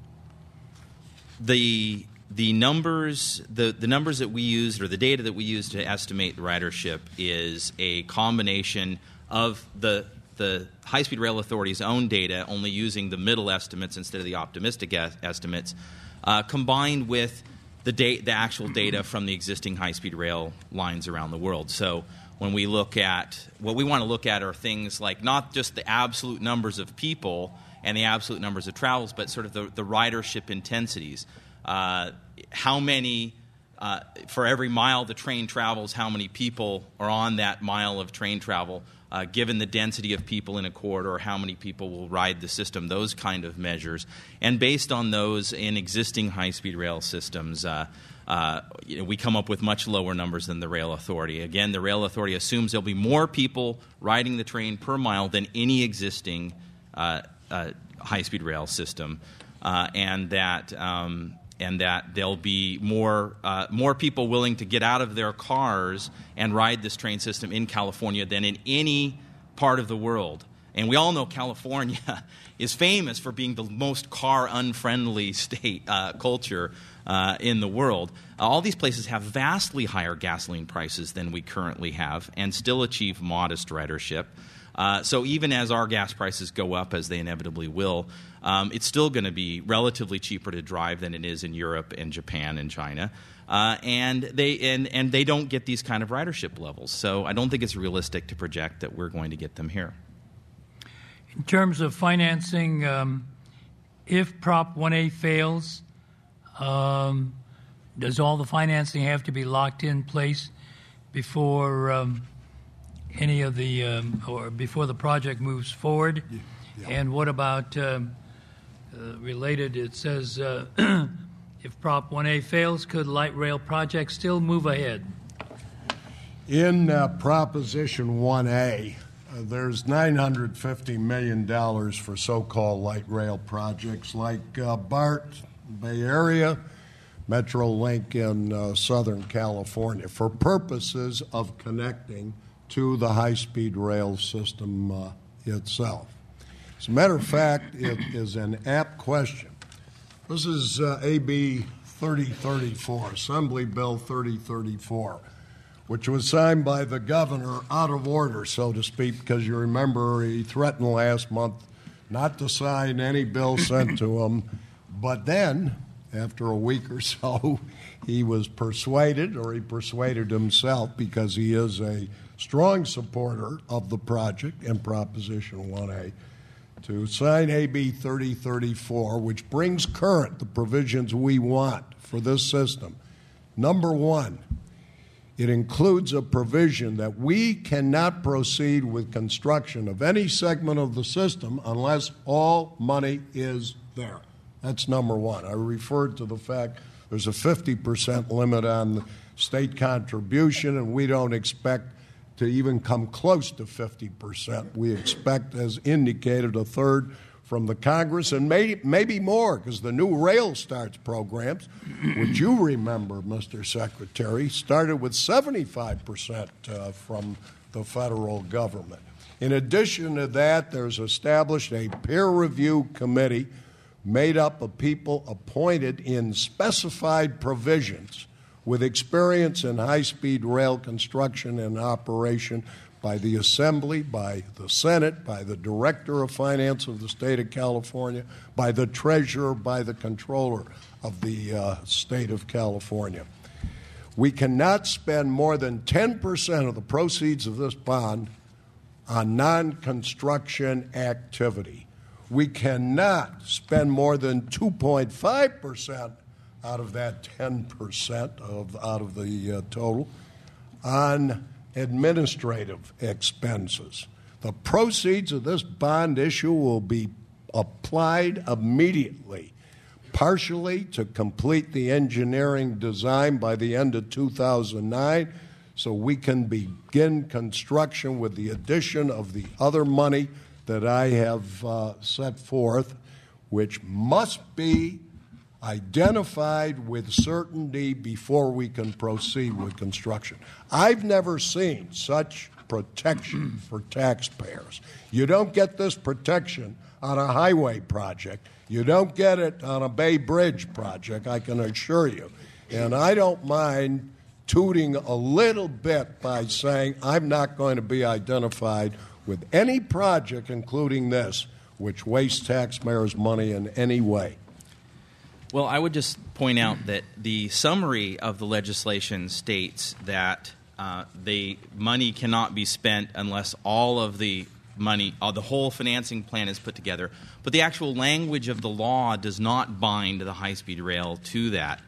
The numbers that we used, or the data that we used to estimate the ridership, is a combination of the High-Speed Rail Authority's own data, only using the middle estimates instead of the optimistic estimates, combined with the actual data from the existing high-speed rail lines around the world. So when we look at what we want to look at are things like not just the absolute numbers of people and the absolute numbers of travels, but sort of the ridership intensities. How many, for every mile the train travels, how many people are on that mile of train travel, given the density of people in a corridor, how many people will ride the system, those kind of measures. And based on those in existing high-speed rail systems, we come up with much lower numbers than the Rail Authority. Again, the Rail Authority assumes there'll be more people riding the train per mile than any existing high-speed rail system, and that there'll be more people willing to get out of their cars and ride this train system in California than in any part of the world. And we all know California is famous for being the most car-unfriendly state culture in the world. All these places have vastly higher gasoline prices than we currently have and still achieve modest ridership. So even as our gas prices go up, as they inevitably will, it's still going to be relatively cheaper to drive than it is in Europe and Japan and China. And they don't get these kind of ridership levels. So I don't think it's realistic to project that we're going to get them here. In terms of financing, if Prop 1A fails, does all the financing have to be locked in place before any of the or before the project moves forward? Yeah. And what about related? It says if Prop 1A fails, could light rail projects still move ahead? In Proposition 1A, there's $950 million for so-called light rail projects like BART, Bay Area, Metrolink in Southern California, for purposes of connecting to the high-speed rail system itself. As a matter of fact, it is an apt question. This is AB 3034, Assembly Bill 3034, which was signed by the governor out of order, so to speak, because you remember he threatened last month not to sign any bill sent to him. But then, after a week or so, he was persuaded, or he persuaded himself, because he is a strong supporter of the project and Proposition 1A, to sign AB 3034, which brings current the provisions we want for this system. Number one, it includes a provision that we cannot proceed with construction of any segment of the system unless all money is there. That's number one. I referred to the fact there's a 50% limit on the state contribution, and we don't expect to even come close to 50%. We expect, as indicated, a third from the Congress, and maybe more, because the new Rail Starts programs, which you remember, Mr. Secretary, started with 75% from the federal government. In addition to that, there's established a peer review committee made up of people appointed in specified provisions with experience in high-speed rail construction and operation by the Assembly, by the Senate, by the Director of Finance of the state of California, by the Treasurer, by the Controller of the state of California. We cannot spend more than 10% of the proceeds of this bond on non-construction activity. We cannot spend more than 2.5% out of that 10% out of the total on administrative expenses. The proceeds of this bond issue will be applied immediately, partially to complete the engineering design by the end of 2009, so we can begin construction with the addition of the other money that I have set forth, which must be identified with certainty before we can proceed with construction. I've never seen such protection for taxpayers. You don't get this protection on a highway project. You don't get it on a Bay Bridge project, I can assure you. And I don't mind tooting a little bit by saying I'm not going to be identified with any project, including this, which wastes taxpayers' money in any way. Well, I would just point out that the summary of the legislation states that the money cannot be spent unless all of the money, the whole financing plan is put together. But the actual language of the law does not bind the high-speed rail to that.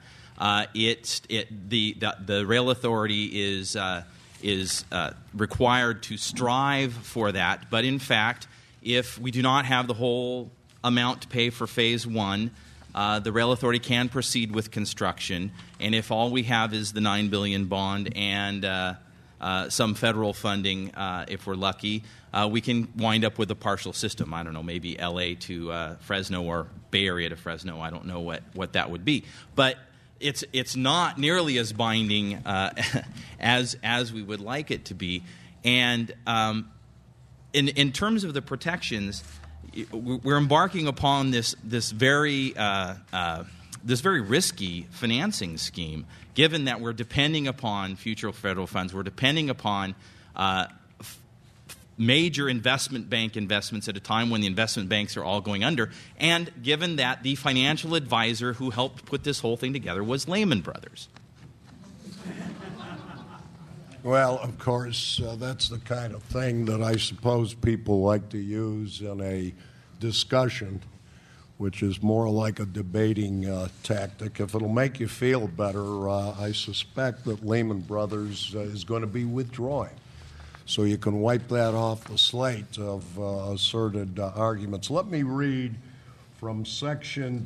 The rail authority is required to strive for that. But in fact, if we do not have the whole amount to pay for Phase 1, the rail authority can proceed with construction. And if all we have is the $9 billion bond and some federal funding, if we're lucky, we can wind up with a partial system. I don't know, maybe L.A. to Fresno or Bay Area to Fresno. I don't know what that would be. But it's not nearly as binding as we would like it to be. And in terms of the protections, we're embarking upon this very risky financing scheme, given that we're depending upon future federal funds. We're depending upon major investment bank investments at a time when the investment banks are all going under, and given that the financial advisor who helped put this whole thing together was Lehman Brothers. Well, of course, that's the kind of thing that I suppose people like to use in a discussion, which is more like a debating tactic. If it'll make you feel better, I suspect that Lehman Brothers is going to be withdrawing. So you can wipe that off the slate of asserted arguments. Let me read from Section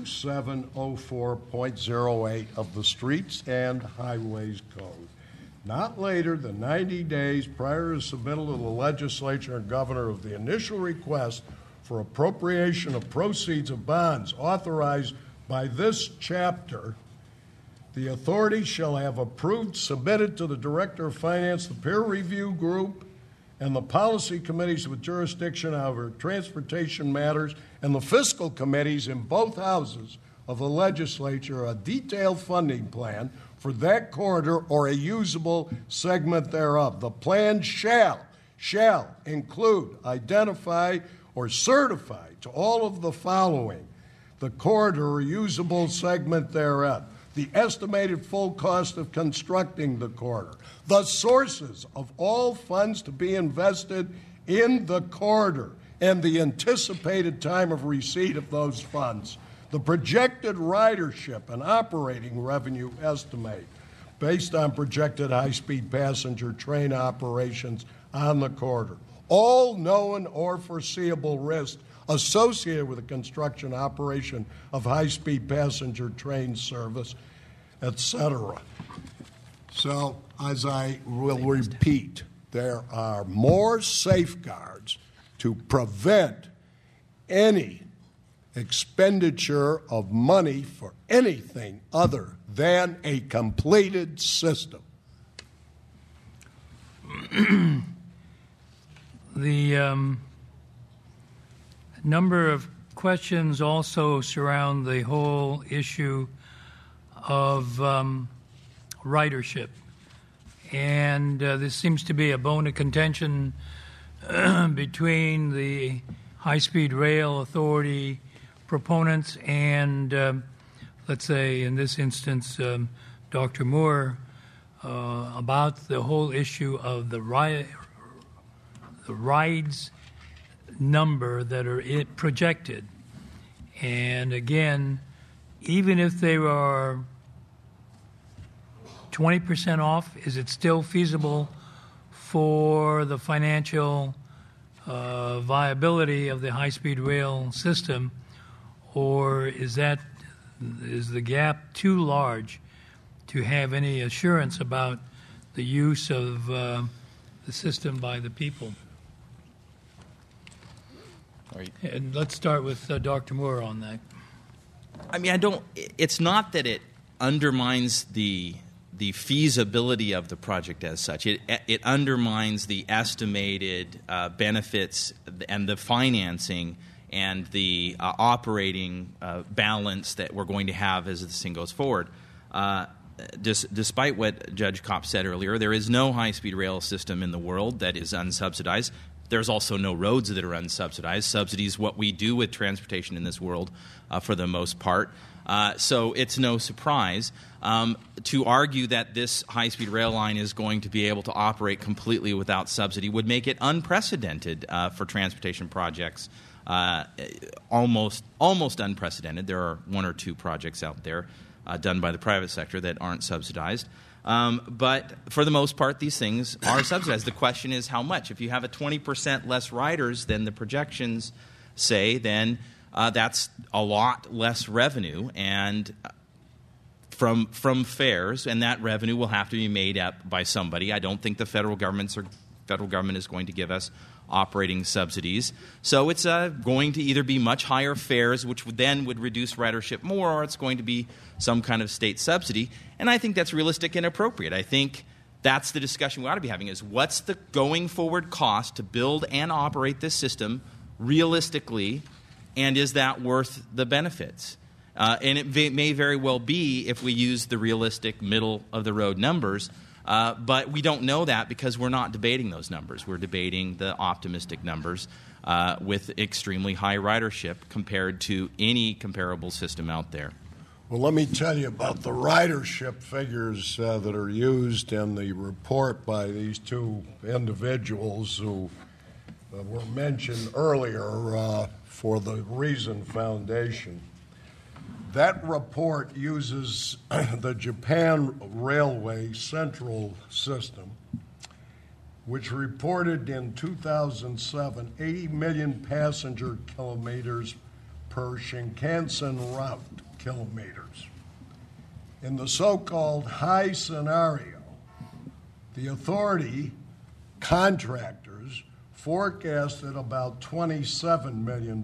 2704.08 of the Streets and Highways Code. Not later than 90 days prior to submittal to the legislature and governor of the initial request for appropriation of proceeds of bonds authorized by this chapter, the authority shall have approved, submitted to the Director of Finance, the peer review group, and the policy committees with jurisdiction over transportation matters, and the fiscal committees in both houses of the legislature a detailed funding plan for that corridor or a usable segment thereof. The plan shall include, identify, or certify to all of the following: the corridor or usable segment thereof, the estimated full cost of constructing the corridor, the sources of all funds to be invested in the corridor, and the anticipated time of receipt of those funds, the projected ridership and operating revenue estimate based on projected high-speed passenger train operations on the corridor, all known or foreseeable risks associated with the construction operation of high-speed passenger train service, etc. So, as I will repeat, there are more safeguards to prevent any expenditure of money for anything other than a completed system. The number of questions also surround the whole issue of ridership. And this seems to be a bone of contention between the High-Speed Rail Authority proponents and, let's say, in this instance, Dr. Moore, about the whole issue of the rides number that are projected. And again, even if they are 20% off, is it still feasible for the financial viability of the high-speed rail system, or is the gap too large to have any assurance about the use of the system by the people? Right. And let's start with Dr. Moore on that. I mean, it's not that it undermines the feasibility of the project as such. It undermines the estimated benefits and the financing and the operating balance that we're going to have as this thing goes forward. Despite what Judge Kopp said earlier, there is no high-speed rail system in the world that is unsubsidized. There's also no roads that are unsubsidized. Subsidy is what we do with transportation in this world for the most part. So it's no surprise. To argue that this high-speed rail line is going to be able to operate completely without subsidy would make it unprecedented for transportation projects, almost unprecedented. There are one or two projects out there done by the private sector that aren't subsidized. But for the most part, these things are subsidized. The question is how much. If you have a 20% less riders than the projections say, then that's a lot less revenue and from fares, and that revenue will have to be made up by somebody. I don't think the federal government is going to give us operating subsidies. So it's going to either be much higher fares, which would reduce ridership more, or it's going to be some kind of state subsidy. And I think that's realistic and appropriate. I think that's the discussion we ought to be having, is what's the going forward cost to build and operate this system realistically, and is that worth the benefits? And it may very well be if we use the realistic middle-of-the-road numbers, but we don't know that because we're not debating those numbers. We're debating the optimistic numbers with extremely high ridership compared to any comparable system out there. Well, let me tell you about the ridership figures that are used in the report by these two individuals who were mentioned earlier for the Reason Foundation. That report uses the Japan Railway Central System, which reported in 2007 80 million passenger kilometers per Shinkansen route kilometers. In the so-called high scenario, the authority contractors forecasted about 27 million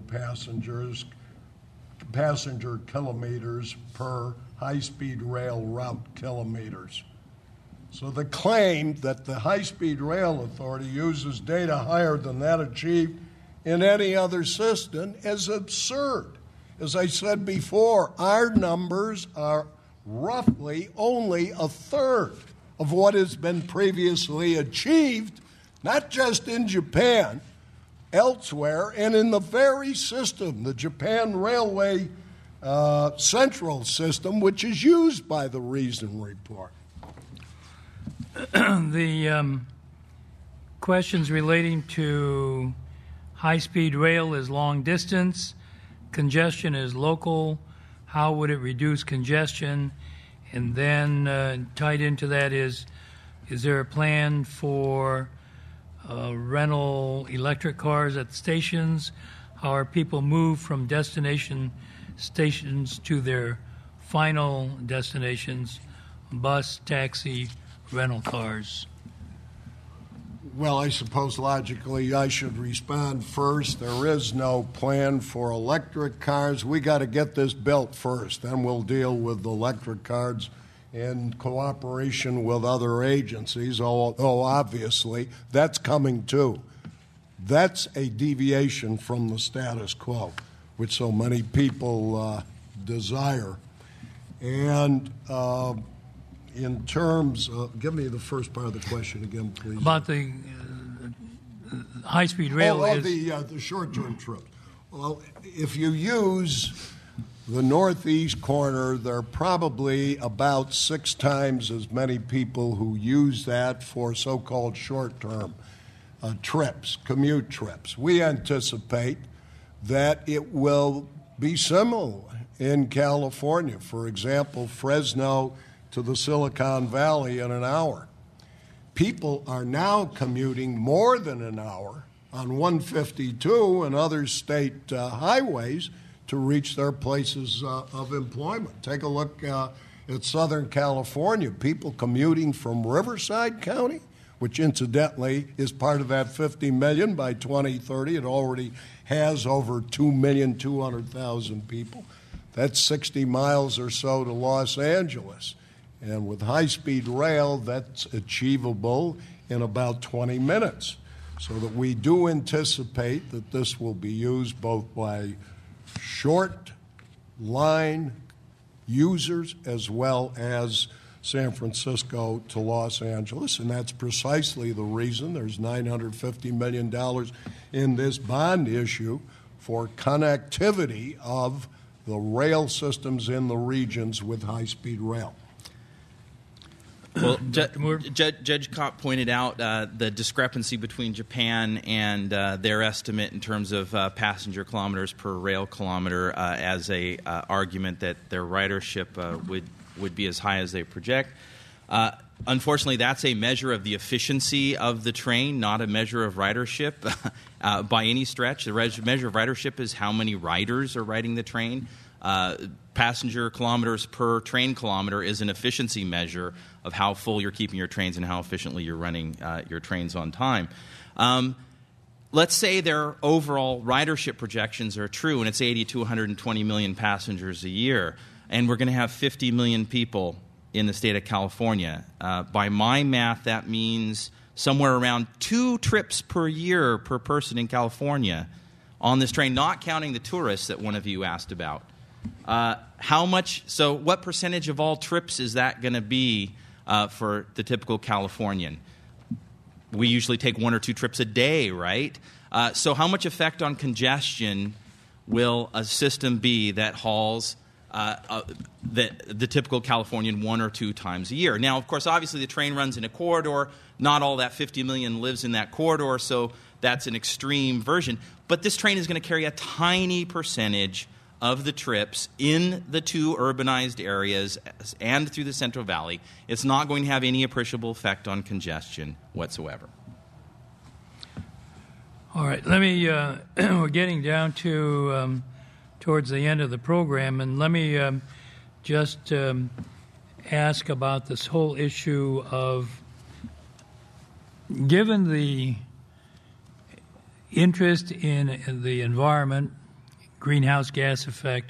passenger kilometers per high-speed rail route kilometers. So the claim that the High-Speed Rail Authority uses data higher than that achieved in any other system is absurd. As I said before, our numbers are roughly only a third of what has been previously achieved, not just in Japan, elsewhere, and in the very system, the Japan Railway Central System, which is used by the Reason Report. The questions relating to high-speed rail is long distance, congestion is local, how would it reduce congestion, and then tied into that is there a plan for rental electric cars at stations? How are people moved from destination stations to their final destinations, bus, taxi, rental cars? Well, I suppose logically I should respond first. There is no plan for electric cars. We got to get this built first, then we'll deal with electric cars in cooperation with other agencies, although obviously that's coming too. That's a deviation from the status quo, which so many people desire. And in terms of, give me the first part of the question again, please. About the high-speed rail the short-term trips. Well, if you use the northeast corner, there are probably about 6 times as many people who use that for so-called short-term trips, commute trips. We anticipate that it will be similar in California. For example, Fresno to the Silicon Valley in an hour. People are now commuting more than an hour on 152 and other state highways to reach their places of employment. Take a look at Southern California. People commuting from Riverside County, which incidentally is part of that 50 million by 2030. It already has over 2,200,000 people. That's 60 miles or so to Los Angeles. And with high-speed rail, that's achievable in about 20 minutes. So that we do anticipate that this will be used both by short line users as well as San Francisco to Los Angeles, and that's precisely the reason there's $950 million in this bond issue for connectivity of the rail systems in the regions with high-speed rail. Well, Judge Kopp pointed out the discrepancy between Japan and their estimate in terms of passenger kilometers per rail kilometer as a argument that their ridership would be as high as they project. Unfortunately, that's a measure of the efficiency of the train, not a measure of ridership by any stretch. The measure of ridership is how many riders are riding the train. Passenger kilometers per train kilometer is an efficiency measure of how full you're keeping your trains and how efficiently you're running your trains on time. Let's say their overall ridership projections are true, and it's 80 to 120 million passengers a year, and we're going to have 50 million people in the state of California. By my math, that means somewhere around 2 trips per year per person in California on this train, not counting the tourists that one of you asked about. How much? So what percentage of all trips is that going to be for the typical Californian? We usually take 1 or 2 trips a day, right? So how much effect on congestion will a system be that hauls the typical Californian 1 or 2 times a year? Now, of course, obviously the train runs in a corridor. Not all that 50 million lives in that corridor, so that's an extreme version. But this train is going to carry a tiny percentage of the trips in the 2 urbanized areas and through the Central Valley. It's not going to have any appreciable effect on congestion whatsoever. All right, let me, we're getting down to towards the end of the program, and let me just ask about this whole issue of, given the interest in the environment, greenhouse gas effect,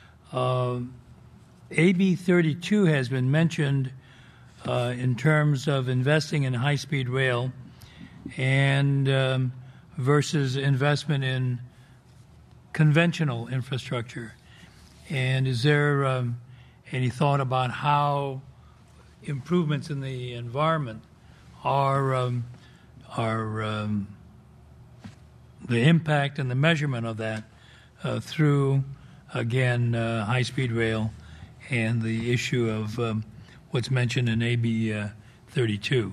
AB 32 has been mentioned in terms of investing in high-speed rail and versus investment in conventional infrastructure. And is there any thought about how improvements in the environment are the impact and the measurement of that through, again, high-speed rail and the issue of what's mentioned in AB 32?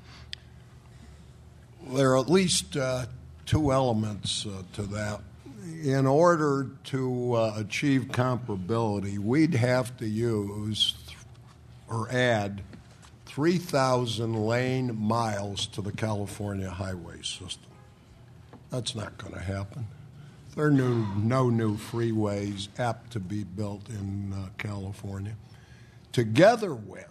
There are at least 2 elements to that. In order to achieve comparability, we'd have to use or add 3,000 lane miles to the California highway system. That's not going to happen. There are no new freeways apt to be built in California. Together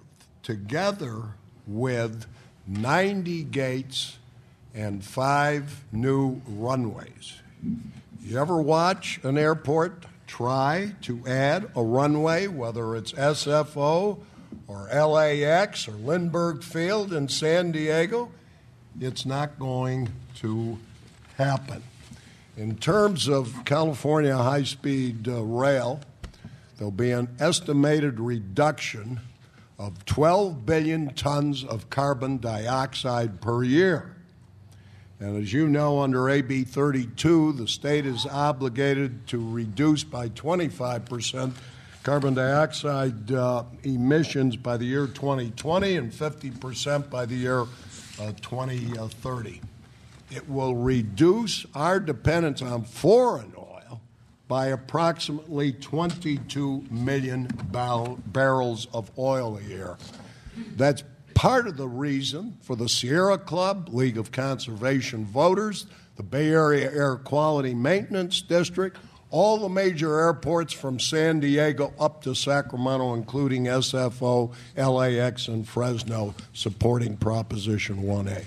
with 90 gates and 5 new runways. You ever watch an airport try to add a runway, whether it's SFO or LAX or Lindbergh Field in San Diego? It's not going to happen. In terms of California high-speed rail, there'll be an estimated reduction of 12 billion tons of carbon dioxide per year. And as you know, under AB 32, the state is obligated to reduce by 25% carbon dioxide emissions by the year 2020 and 50% by the year 2030. It will reduce our dependence on foreign oil by approximately 22 million barrels of oil a year. That's part of the reason for the Sierra Club, League of Conservation Voters, the Bay Area Air Quality Maintenance District, all the major airports from San Diego up to Sacramento, including SFO, LAX, and Fresno, supporting Proposition 1A.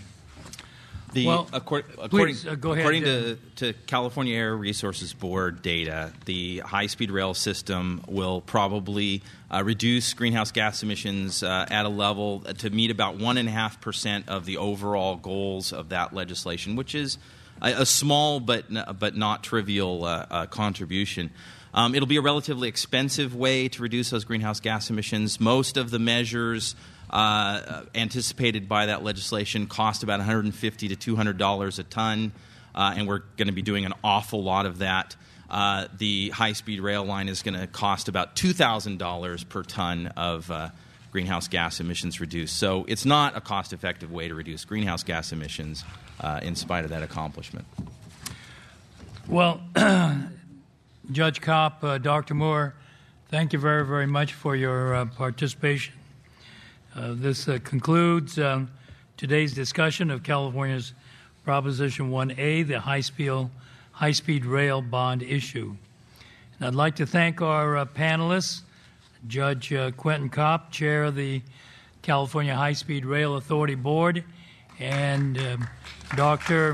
According to California Air Resources Board data, the high-speed rail system will probably reduce greenhouse gas emissions at a level to meet about 1.5% of the overall goals of that legislation, which is a small but not trivial contribution. It'll be a relatively expensive way to reduce those greenhouse gas emissions. Most of the measures anticipated by that legislation cost about $150 to $200 a ton, and we're going to be doing an awful lot of that. The high-speed rail line is going to cost about $2,000 per ton of greenhouse gas emissions reduced. So it's not a cost-effective way to reduce greenhouse gas emissions in spite of that accomplishment. Well, Judge Kopp, Dr. Moore, thank you very, very much for your participation. This concludes today's discussion of California's Proposition 1A, the high-speed rail bond issue. And I'd like to thank our panelists, Judge Quentin Kopp, Chair of the California High-Speed Rail Authority Board, and Dr.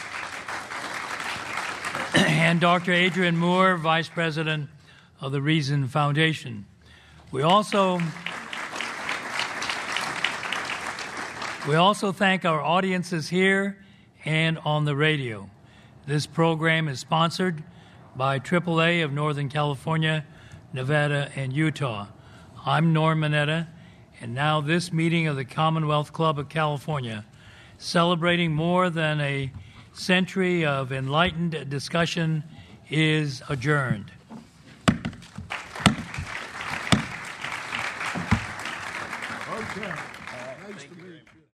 Adrian Moore, Vice President of the Reason Foundation. We also thank our audiences here and on the radio. This program is sponsored by AAA of Northern California, Nevada, and Utah. I'm Norm Mineta, and now this meeting of the Commonwealth Club of California, celebrating more than a century of enlightened discussion, is adjourned.